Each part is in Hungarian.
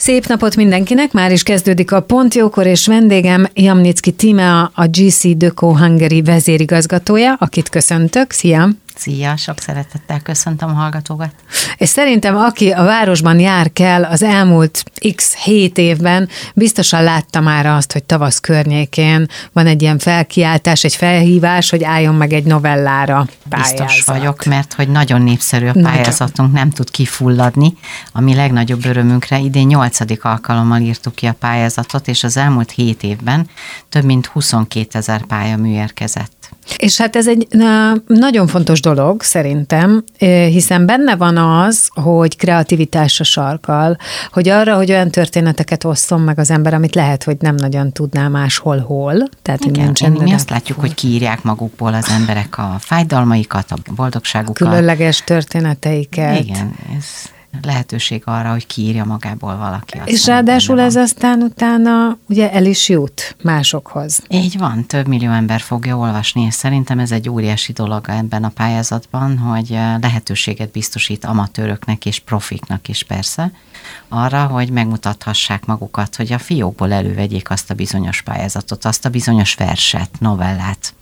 Szép napot mindenkinek, már is kezdődik a Pont Jókor, és vendégem Jamnicki Tímea, a GC Deco Hungary vezérigazgatója, akit köszöntök. Szia! Szia, sok szeretettel köszöntöm a hallgatókat. És szerintem, aki a városban jár kell az elmúlt x 7 évben, biztosan látta már azt, hogy tavasz környékén van egy ilyen felkiáltás, egy felhívás, hogy álljon meg egy novellára pályázat. Biztos vagyok, mert hogy nagyon népszerű a pályázatunk, nem tud kifulladni. A mi legnagyobb örömünkre idén 8. alkalommal írtuk ki a pályázatot, és az elmúlt 7 évben több mint 22 000 pályamű érkezett. És hát ez egy nagyon fontos dolog szerintem, hiszen benne van az, hogy kreativitásra sarkal, hogy arra, hogy olyan történeteket osszon meg az ember, amit lehet, hogy nem nagyon tudná máshol. Tehát, igen, mi azt látjuk, hogy kiírják magukból az emberek a fájdalmaikat, a boldogságukat. Különleges történeteiket. Igen, ez lehetőség arra, hogy kiírja magából valaki. És ráadásul ez aztán utána ugye el is jut másokhoz. Így van, több millió ember fogja olvasni, és szerintem ez egy óriási dolog ebben a pályázatban, hogy lehetőséget biztosít amatőröknek és profiknak is persze, arra, hogy megmutathassák magukat, hogy a fiókból elővegyék azt a bizonyos pályázatot, azt a bizonyos verset, novellát.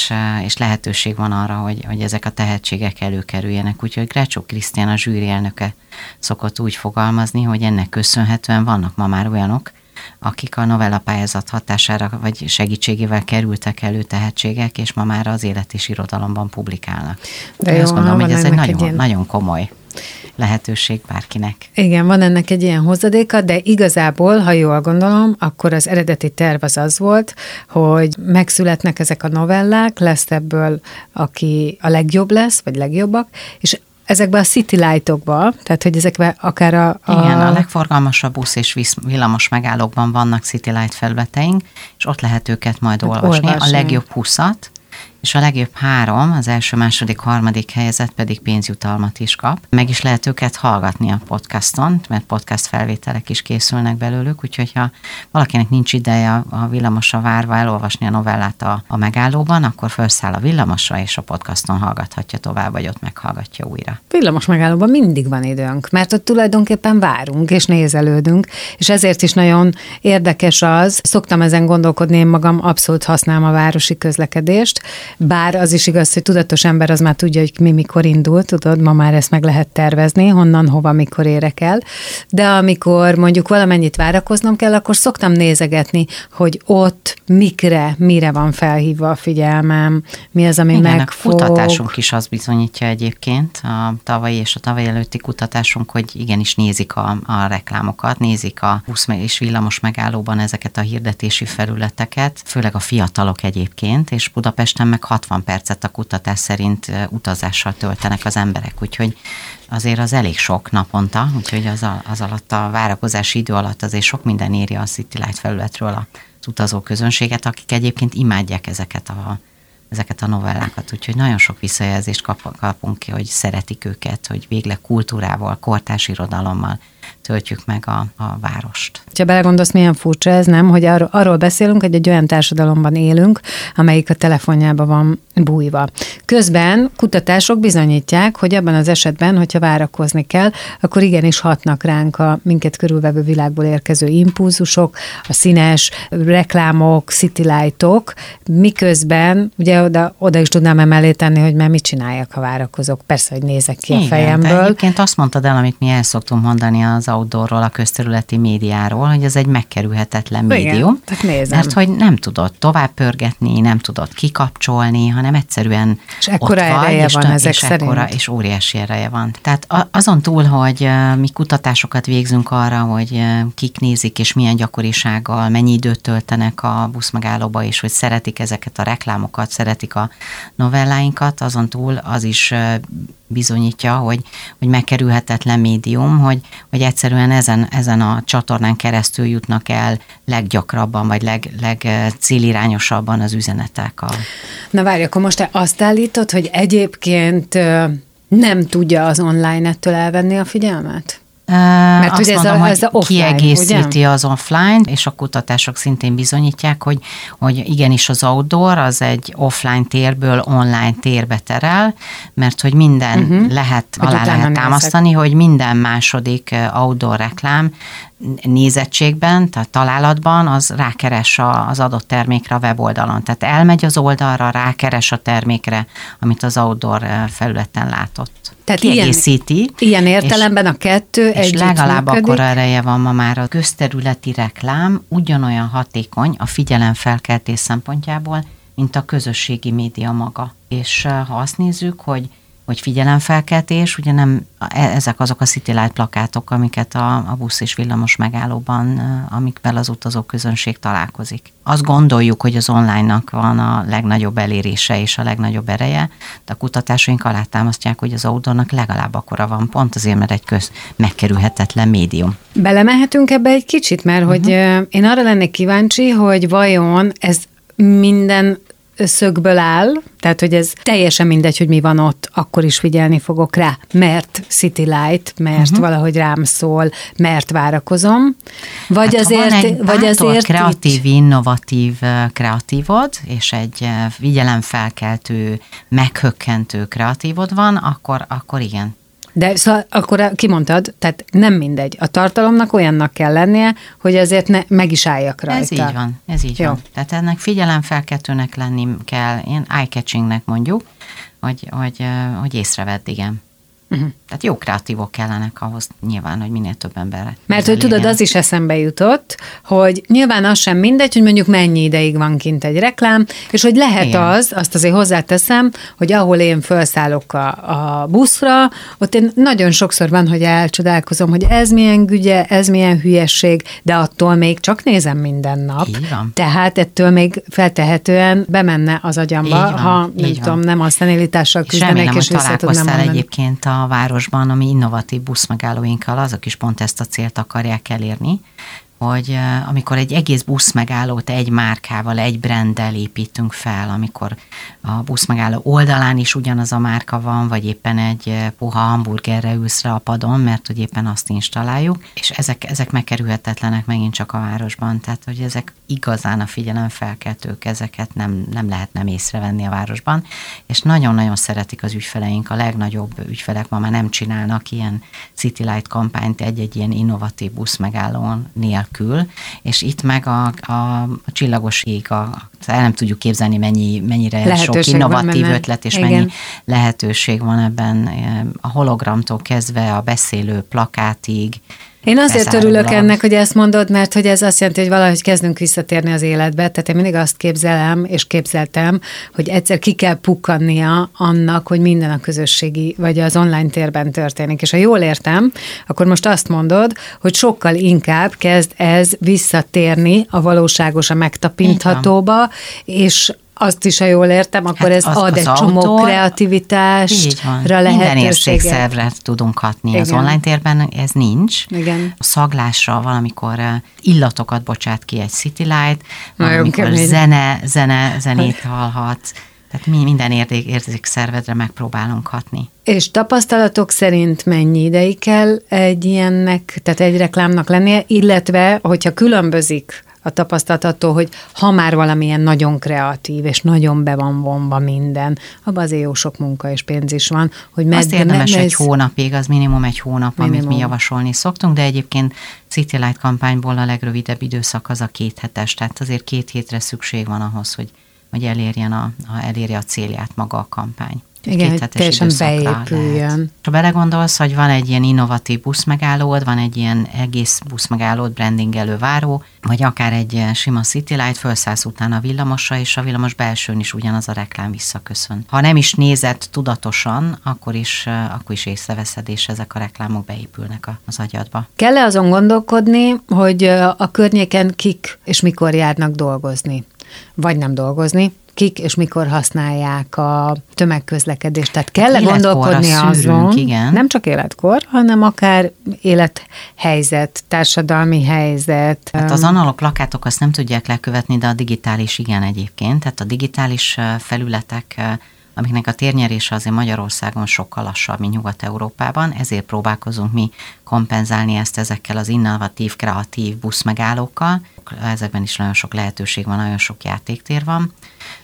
És lehetőség van arra, hogy ezek a tehetségek előkerüljenek. Úgyhogy Grácsó Krisztián, a zsűri elnöke szokott úgy fogalmazni, hogy ennek köszönhetően vannak ma már olyanok, akik a novella pályázat hatására vagy segítségével kerültek elő tehetségek, és ma már az élet és irodalomban publikálnak. De én azt gondolom, hogy ez egy nagyon komoly lehetőség bárkinek. Igen, van ennek egy ilyen hozadéka, de igazából, ha jól gondolom, akkor az eredeti terv az volt, hogy megszületnek ezek a novellák, lesz ebből, aki a legjobb lesz, vagy legjobbak, és ezekben a City Light-okban, tehát hogy ezekben akár Igen, a legforgalmasabb busz és villamos megállókban vannak City Light felületeink, és ott lehet őket majd olvasni. A legjobb 20-at, és a legjobb 3, az első, második, harmadik helyezett pedig pénzjutalmat is kap. Meg is lehet őket hallgatni a podcaston, mert podcast felvételek is készülnek belőlük, úgyhogy ha valakinek nincs ideje a villamosra várva elolvasni a novellát a megállóban, akkor felszáll a villamosra, és a podcaston hallgathatja tovább, vagy ott meghallgatja újra. Villamos megállóban mindig van időnk, mert ott tulajdonképpen várunk és nézelődünk, és ezért is nagyon érdekes az, szoktam ezen gondolkodni, én magam abszolút használom a városi közlekedést, bár az is igaz, hogy tudatos ember az már tudja, hogy mi mikor indul, tudod, ma már ezt meg lehet tervezni, honnan, hova, mikor érek el, de amikor mondjuk valamennyit várakoznom kell, akkor szoktam nézegetni, hogy ott mire van felhívva a figyelmem, mi az, ami megfog. A kutatásunk is azt bizonyítja egyébként, a tavalyi és a tavaly előtti kutatásunk, hogy igenis nézik a reklámokat, nézik a busz és villamos megállóban ezeket a hirdetési felületeket, főleg a fiatalok egyébként, és Budapesten meg 60 percet a kutatás szerint utazással töltenek az emberek, úgyhogy azért az elég sok naponta, úgyhogy az alatt a várakozási idő alatt azért sok minden éri a City Light felületről az utazó közönséget, akik egyébként imádják ezeket a novellákat, úgyhogy nagyon sok visszajelzést kapunk ki, hogy szeretik őket, hogy végleg kultúrával, kortárs irodalommal töltjük meg a várost. Ha belegondolsz, milyen furcsa ez, nem? Hogy arról beszélünk, hogy egy olyan társadalomban élünk, amelyik a telefonjában van bújva. Közben kutatások bizonyítják, hogy abban az esetben, hogyha várakozni kell, akkor igenis hatnak ránk a minket körülvevő világból érkező impulzusok, a színes reklámok, City Light-ok, miközben, ugye oda is tudnám emellé tenni, hogy már mit csináljak, ha várakozok. Persze, hogy nézek ki a fejemből. De egyébként azt mondtad el, amit mi el szoktunk mondani az outdoorról, a közterületi médiáról, hogy ez egy megkerülhetetlen médium. Mert hogy nem tudod tovább pörgetni, nem tudod kikapcsolni, hanem egyszerűen és ekkora ereje van ezek szerint. És óriási ereje van. Tehát azon túl, hogy mi kutatásokat végzünk arra, hogy kik nézik, és milyen gyakorisággal, mennyi időt töltenek a buszmegállóba, és hogy szeretik ezeket a reklámokat, szeretik a novelláinkat, azon túl az is bizonyítja, hogy megkerülhetetlen médium, hogy egyszerűen ezen a csatornán keresztül jutnak el leggyakrabban, vagy legcélirányosabban az üzenetek. Na várj, akkor most te azt állítod, hogy egyébként nem tudja az online ettől elvenni a figyelmet? Mert ugye ez a offline, kiegészíti ugye? Az offline, és a kutatások szintén bizonyítják, hogy igenis az outdoor az egy offline térből online térbe terel, mert hogy minden alá lehet támasztani, hogy minden második outdoor reklám nézettségben, tehát találatban, az rákeres az adott termékre a weboldalon. Tehát elmegy az oldalra, rákeres a termékre, amit az outdoor felületen látott. Tehát kiegészíti. Ilyen értelemben a kettő és együtt legalább működik. akkora ereje van ma már a közterületi reklám, ugyanolyan hatékony a figyelemfelkeltés szempontjából, mint a közösségi média maga. És ha azt nézzük, hogy figyelemfelkeltés, ugye nem ezek azok a City Light plakátok, amiket a busz és villamos megállóban, amikvel az utazóközönség találkozik. Azt gondoljuk, hogy az online-nak van a legnagyobb elérése és a legnagyobb ereje, de a kutatásaink alátámasztják, hogy az outdoornak legalább akkora van, pont azért, mert egy megkerülhetetlen médium. Belemehetünk ebbe egy kicsit, mert hogy én arra lennék kíváncsi, hogy vajon ez minden szögből áll, tehát, hogy ez teljesen mindegy, hogy mi van ott, akkor is figyelni fogok rá, mert City Light, mert valahogy rám szól, mert várakozom, vagy hát, azért kreatív, innovatív kreatívod, és egy figyelemfelkeltő, meghökkentő kreatívod van, akkor igen. De szóval akkor kimondtad, tehát nem mindegy. A tartalomnak olyannak kell lennie, hogy azért meg is álljak rajta. Ez így van. Tehát ennek figyelemfelkeltőnek lenni kell, én eye-catchingnek mondjuk, hogy észrevedd, igen. Tehát jó kreatívok kellenek ahhoz nyilván, hogy minél több emberre. Mert hogy tudod, az is eszembe jutott, hogy nyilván az sem mindegy, hogy mondjuk mennyi ideig van kint egy reklám, és hogy lehet igen. azt azért hozzáteszem, hogy ahol én felszállok a buszra, ott én nagyon sokszor van, hogy elcsodálkozom, hogy ez milyen gügye, ez milyen hülyesség, de attól még csak nézem minden nap. Tehát ettől még feltehetően bemenne az agyamba, ha nem a szenilitással küzdenek, és vissza tudnám mondani. Egyébként a városban, ami innovatív buszmegállóinkkal, azok is pont ezt a célt akarják elérni, hogy amikor egy egész buszmegállót egy márkával, egy branddel építünk fel, amikor a buszmegálló oldalán is ugyanaz a márka van, vagy éppen egy puha hamburgerre ülsz rá a padon, mert hogy éppen azt installáljuk, és ezek megkerülhetetlenek megint csak a városban, tehát hogy ezek igazán a figyelemfelkeltők, ezeket nem lehet nem észrevenni a városban, és nagyon-nagyon szeretik az ügyfeleink, a legnagyobb ügyfelek ma már nem csinálnak ilyen City Light kampányt egy ilyen innovatív buszmegállón nélkül, és itt meg a csillagos ég, el nem tudjuk képzelni, mennyire lehetőség sok innovatív ötlet, és igen. mennyi lehetőség van ebben, a hologramtól kezdve a beszélő plakátig. Én azért örülök ennek, hogy ezt mondod, mert hogy ez azt jelenti, hogy valahogy kezdünk visszatérni az életbe. Tehát én mindig azt képzelem, és képzeltem, hogy egyszer ki kell pukkannia annak, hogy minden a közösségi, vagy az online térben történik. És ha jól értem, akkor most azt mondod, hogy sokkal inkább kezd ez visszatérni a valóságos, a megtapinthatóba, és azt is, ha jól értem, akkor ez ad egy csomó kreativitásra lehetőséget. Minden érzékszervre tudunk hatni. Igen. Az online térben ez nincs. Igen. A szaglásra valamikor illatokat bocsát ki egy City Light, valamikor zenét hallhatsz. Tehát minden érzékszervedre megpróbálunk hatni. És tapasztalatok szerint mennyi ideig kell egy ilyennek, tehát egy reklámnak lennie, illetve, hogyha különbözik a tapasztalattól, hogy ha már valamilyen nagyon kreatív, és nagyon be van vonva minden, abban azért jó sok munka és pénz is van. Hogy azt érdemes egy hónapig, az minimum egy hónap, amit mi javasolni szoktunk, de egyébként City Light kampányból a legrövidebb időszak az a 2 hetes, tehát azért 2 hétre szükség van ahhoz, hogy elérje a célját maga a kampány. Igen, hogy teljesen beépüljön. Ha belegondolsz, hogy van egy ilyen innovatív buszmegállód, van egy ilyen egész buszmegállód, brandingelő váró, vagy akár egy sima City Light, felszállsz utána a villamosra, és a villamos belsőn is ugyanaz a reklám visszaköszön. Ha nem is nézed tudatosan, akkor is észreveszed, és ezek a reklámok beépülnek az agyadba. Kell-e azon gondolkodni, hogy a környéken kik és mikor járnak dolgozni? Vagy nem dolgozni? Kik és mikor használják a tömegközlekedést. Tehát kell gondolkodni azon, igen. Nem csak életkor, hanem akár élethelyzet, társadalmi helyzet. Hát az analóg plakátok azt nem tudják lekövetni, de a digitális igen egyébként. Tehát a digitális felületek, amiknek a térnyerése azért Magyarországon sokkal lassabb, mint Nyugat-Európában, ezért próbálkozunk mi kompenzálni ezt ezekkel az innovatív, kreatív buszmegállókkal. Ezekben is nagyon sok lehetőség van, nagyon sok játéktér van.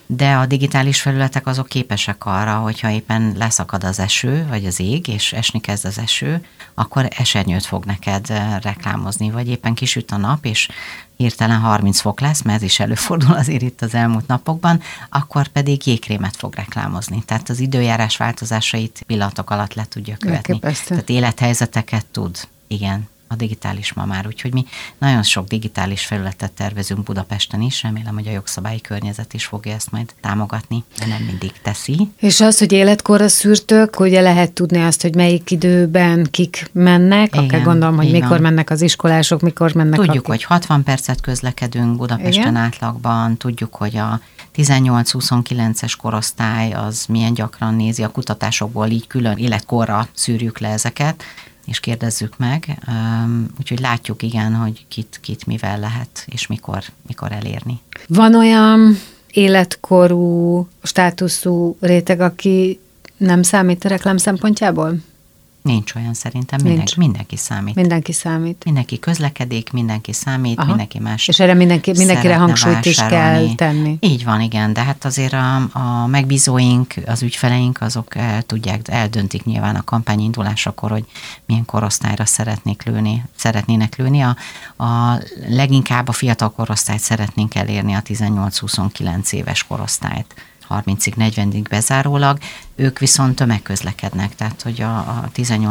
de a digitális felületek azok képesek arra, hogyha éppen leszakad az eső, vagy az ég, és esni kezd az eső, akkor esernyőt fog neked reklámozni, vagy éppen kisüt a nap, és hirtelen 30 fok lesz, mert ez is előfordul azért itt az elmúlt napokban, akkor pedig jégkrémet fog reklámozni. Tehát az időjárás változásait pillanatok alatt le tudja követni. Tehát élethelyzeteket tud. Igen, a digitális ma már. Úgyhogy mi nagyon sok digitális felületet tervezünk Budapesten is, remélem, hogy a jogszabályi környezet is fogja ezt majd támogatni, de nem mindig teszi. És az, hogy életkorra szűrtök, ugye lehet tudni azt, hogy melyik időben kik mennek, akár gondolom, hogy mikor mennek az iskolások, mikor mennek. Tudjuk, hogy 60 percet közlekedünk Budapesten átlagban, tudjuk, hogy a 18-29-es korosztály az milyen gyakran nézi, a kutatásokból így külön életkorra szűrjük le ezeket, és kérdezzük meg, úgyhogy látjuk igen, hogy kit mivel lehet, és mikor elérni. Van olyan életkorú, státuszú réteg, aki nem számít a reklám szempontjából? Nincs olyan szerintem, mindenki számít. Mindenki számít. Mindenki közlekedik, mindenki számít, mindenki más. És erre mindenkire hangsúlyt is kell tenni. Így van, igen, de hát azért a megbízóink, az ügyfeleink, azok eldöntik nyilván a kampány indulásakor, hogy milyen korosztályra szeretnének lőni. A leginkább a fiatal korosztályt szeretnénk elérni, a 18-29 éves korosztályt. 30-ig, 40-ig bezárólag, ők viszont tömegközlekednek, tehát hogy a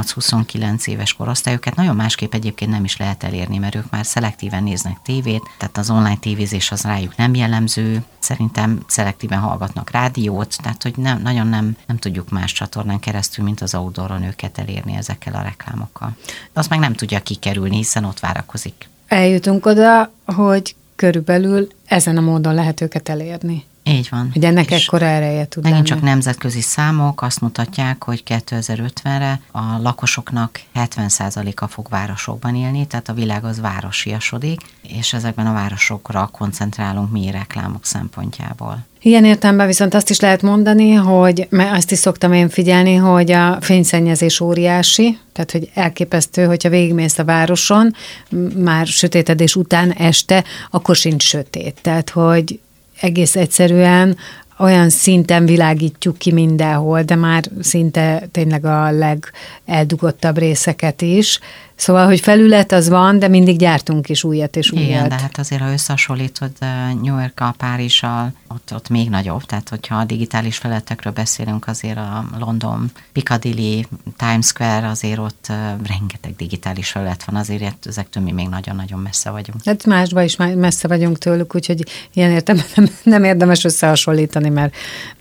18-29 éves korosztályokat nagyon másképp egyébként nem is lehet elérni, mert ők már szelektíven néznek tévét, tehát az online tévézés az rájuk nem jellemző, szerintem szelektíven hallgatnak rádiót, tehát hogy nem tudjuk más csatornán keresztül, mint az outdooron őket elérni ezekkel a reklámokkal. Azt meg nem tudja kikerülni, hiszen ott várakozik. Eljutunk oda, hogy körülbelül ezen a módon lehet őket elérni. Így van. Hogy ennek ekkora ereje tud megint lenni. Csak nemzetközi számok azt mutatják, hogy 2050-re a lakosoknak 70%-a fog városokban élni, tehát a világ az városiasodik, és ezekben a városokra koncentrálunk mi reklámok szempontjából. Ilyen értelemben viszont azt is lehet mondani, hogy mert azt is szoktam én figyelni, hogy a fényszennyezés óriási, tehát hogy elképesztő, hogyha végigmész a városon, már sötétedés után este, akkor sincs sötét. Tehát, hogy egész egyszerűen olyan szinten világítjuk ki mindenhol, de már szinte tényleg a legeldugottabb részeket is. Szóval, hogy felület az van, de mindig gyártunk is újat és újat. Igen, de hát azért, ha összehasonlítod New Yorkkal, Párizsal, ott még nagyobb. Tehát, hogyha a digitális felületekről beszélünk, azért a London, Piccadilly, Times Square, azért ott rengeteg digitális felület van, azért ezektől mi még nagyon-nagyon messze vagyunk. Hát másban is messze vagyunk tőlük, úgyhogy ilyen értelemben nem érdemes összehasonlítani, mert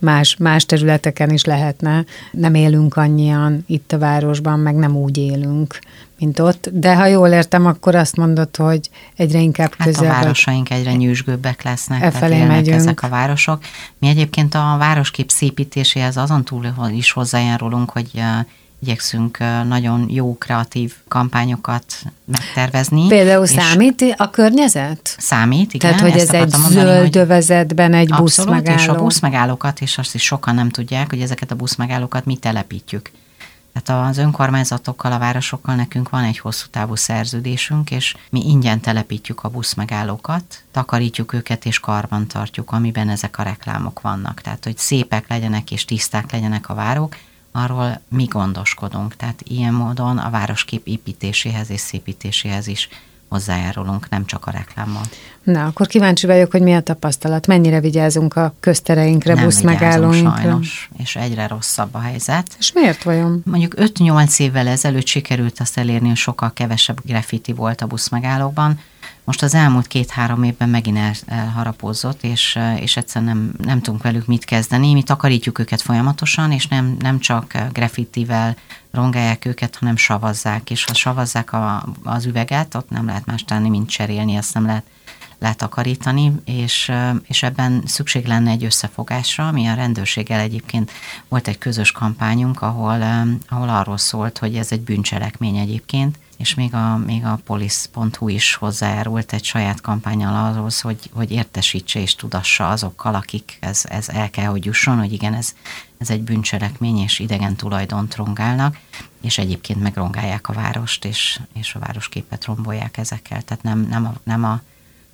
más területeken is lehetne. Nem élünk annyian itt a városban, meg nem úgy élünk, mint ott, de ha jól értem, akkor azt mondod, hogy egyre inkább közel. Hát a városaink egyre nyűsgőbbek lesznek, tehát élnek ezek a városok. Mi egyébként a városkép szépítéséhez azon túl is hozzájárulunk, hogy igyekszünk nagyon jó, kreatív kampányokat megtervezni. Például számít a környezet? Számít, igen. Tehát, hogy ez egy zöld övezetben egy buszmegálló. És a buszmegállókat, és azt is sokan nem tudják, hogy ezeket a buszmegállókat mi telepítjük. Tehát az önkormányzatokkal, a városokkal nekünk van egy hosszú távú szerződésünk, és mi ingyen telepítjük a buszmegállókat, takarítjuk őket és karban tartjuk, amiben ezek a reklámok vannak. Tehát, hogy szépek legyenek és tiszták legyenek a várok, arról mi gondoskodunk. Tehát ilyen módon a városkép építéséhez és szépítéséhez is hozzájárulunk, nem csak a reklámmal. Na, akkor kíváncsi vagyok, hogy mi a tapasztalat, mennyire vigyázunk a köztereinkre, buszmegállóinkra. Sajnos, és egyre rosszabb a helyzet. És miért vajon? Mondjuk 5-8 évvel ezelőtt sikerült azt elérni, hogy sokkal kevesebb graffiti volt a buszmegállókban. Most az elmúlt 2-3 évben megint elharapózott, és egyszerűen nem tudunk velük mit kezdeni. Mi takarítjuk őket folyamatosan, és nem csak graffitivel rongálják őket, hanem savazzák, és ha savazzák az üveget, ott nem lehet más tenni, mint cserélni, ezt nem lehet letakarítani, és ebben szükség lenne egy összefogásra, mi a rendőrséggel egyébként volt egy közös kampányunk, ahol arról szólt, hogy ez egy bűncselekmény egyébként, és még a police.hu is hozzájárult egy saját kampánnyal ahhoz, hogy értesítse és tudassa azokkal, akik ez el kell, hogy jusson, hogy igen, ez egy bűncselekmény, és idegen tulajdont rongálnak, és egyébként megrongálják a várost, és a városképet rombolják ezekkel. Tehát nem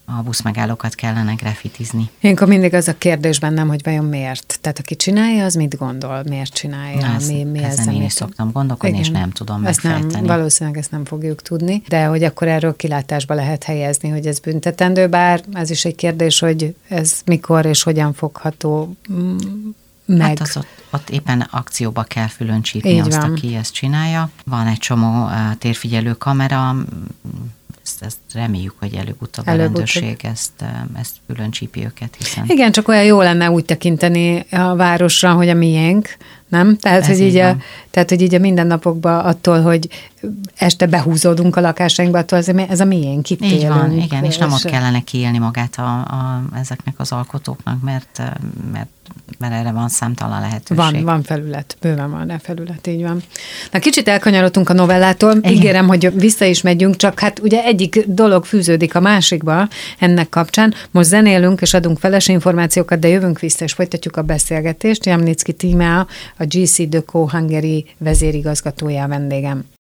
a buszmegállókat kellene graffitizni. Ilyenkor mindig az a kérdés bennem, hogy vajon miért? Tehát aki csinálja, az mit gondol? Miért csinálja? Mi ezen én is szoktam gondolkodni, és nem tudom megfejteni. Valószínűleg ezt nem fogjuk tudni, de hogy akkor erről kilátásba lehet helyezni, hogy ez büntetendő, bár ez is egy kérdés, hogy ez mikor és hogyan fogható meg. Hát az ott éppen akcióba kell fülöncsítni azt, aki ezt csinálja. Van egy csomó térfigyelő kamera, ezt reméljük, hogy előbb-utóbb a rendőrség ezt fülöncsípi őket, hiszen... Igen, csak olyan jó lenne úgy tekinteni a városra, hogy a miénk, nem? Tehát, hogy így a mindennapokban attól, hogy este behúzódunk a lakásainkba, attól ez a miénk, itt így élünk. Van, igen, és nem ott kellene kiélni magát ezeknek az alkotóknak, mert erre van számtalan lehetőség. Van felület, bőven van rá felület, így van. Na, kicsit elkanyarodtunk a novellától, ígérem, hogy vissza is megyünk, csak hát ugye egyik dolog fűződik a másikba ennek kapcsán. Most zenélünk és adunk feles információkat, de jövünk vissza és folytatjuk a beszélgetést. Jamnicki Tímea, a GC Deco Hungary vezérigazgatója a vendégem.